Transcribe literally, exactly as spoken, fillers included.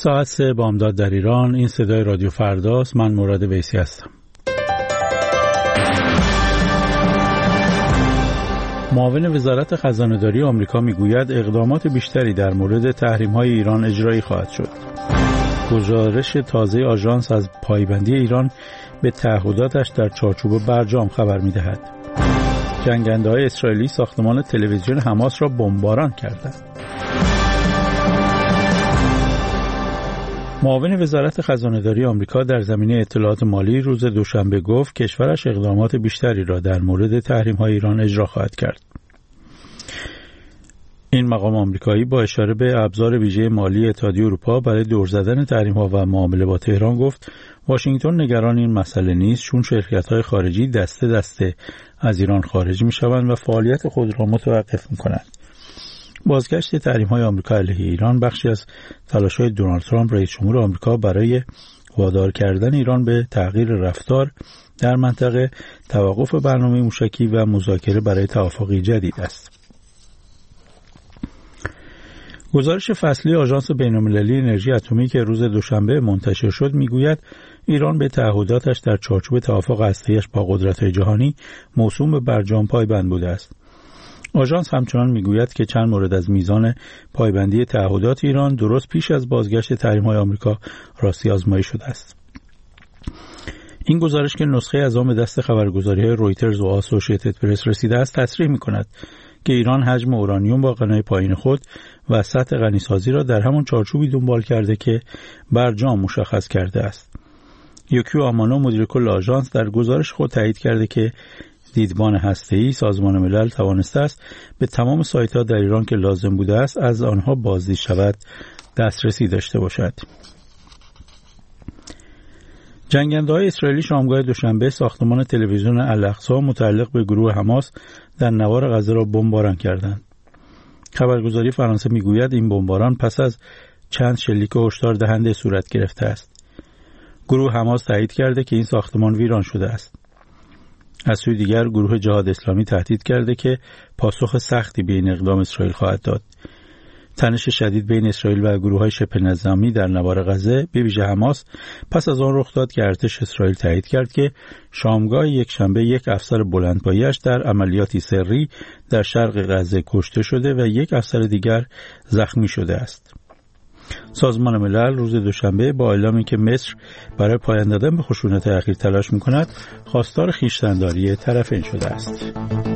ساعت سه بامداد در ایران. این صدای رادیو فرداست. من مراد ویسی هستم. معاون وزارت خزانه‌داری آمریکا میگوید اقدامات بیشتری در مورد تحریم‌های ایران اجرایی خواهد شد. گزارش تازه آژانس از پایبندی ایران به تعهداتش در چارچوب برجام خبر می‌دهد. جنگنده‌های اسرائیلی ساختمان تلویزیون حماس را بمباران کردند. معاون وزارت خزانه‌داری آمریکا در زمینه اطلاعات مالی روز دوشنبه گفت کشورش اقدامات بیشتری را در مورد تحریم‌های ایران اجرا خواهد کرد. این مقام آمریکایی با اشاره به ابزار ویژه مالی اتحادیه اروپا برای دور زدن تحریم‌ها و معامله با تهران گفت واشنگتن نگران این مسئله نیست، چون شرکت‌های خارجی دسته دسته از ایران خارج می‌شوند و فعالیت خود را متوقف می‌کنند. بازگشت تحریم‌های آمریکا علیه ایران بخشی از تلاش‌های دونالد ترامپ رئیس جمهور آمریکا برای وادار کردن ایران به تغییر رفتار در منطقه، توقف برنامه موشکی و مذاکره برای توافقی جدید است. گزارش فصلی آژانس بین‌المللی انرژی اتمی که روز دوشنبه منتشر شد میگوید ایران به تعهداتش در چارچوب توافق هسته‌ایش با قدرت‌های جهانی موسوم به برجام پایبند بوده است. آژانس همچنان میگوید که چند مورد از میزان پایبندی تعهدات ایران درست پیش از بازگشت تحریم‌های آمریکا راستی آزمایی شده است. این گزارش که نسخه از آن به دست خبرگزاری‌های رویترز و آسوشییتد پرس رسیده است تصریح می‌کند که ایران حجم اورانیوم با غنای پایین خود و سطح غنیسازی را در همان چارچوبی دنبال کرده که برجام مشخص کرده است. یوکیو آمانو مدیر کل آژانس در گزارش خود تایید کرده که دیدبان هسته‌ای سازمان ملل توانسته است به تمام سایت‌ها در ایران که لازم بوده است از آنها بازدید شود دسترسی داشته باشد. جنگنده‌های اسرائیلی شامگاه دوشنبه ساختمان تلویزیون الاقصی متعلق به گروه حماس در نوار غزه را بمباران کردند. خبرگزاری فرانسه میگوید این بمباران پس از چند شلیک هشدار دهنده صورت گرفته است. گروه حماس تایید کرده که این ساختمان ویران شده است. از سوی دیگر گروه جهاد اسلامی تهدید کرده که پاسخ سختی به این اقدام اسرائیل خواهد داد. تنش شدید بین اسرائیل و گروه‌های شبه نظامی در نوار غزه به ویژه حماس پس از آن رخ داد که ارتش اسرائیل تایید کرد که شامگاه یکشنبه یک افسر بلندپایه‌اش در عملیاتی سری در شرق غزه کشته شده و یک افسر دیگر زخمی شده است. سازمان ملل روز دوشنبه با اعلامی که مصر برای پایان دادن به خشونت اخیر تلاش می‌کند، خواستار خویشتن‌داری طرفین شده است.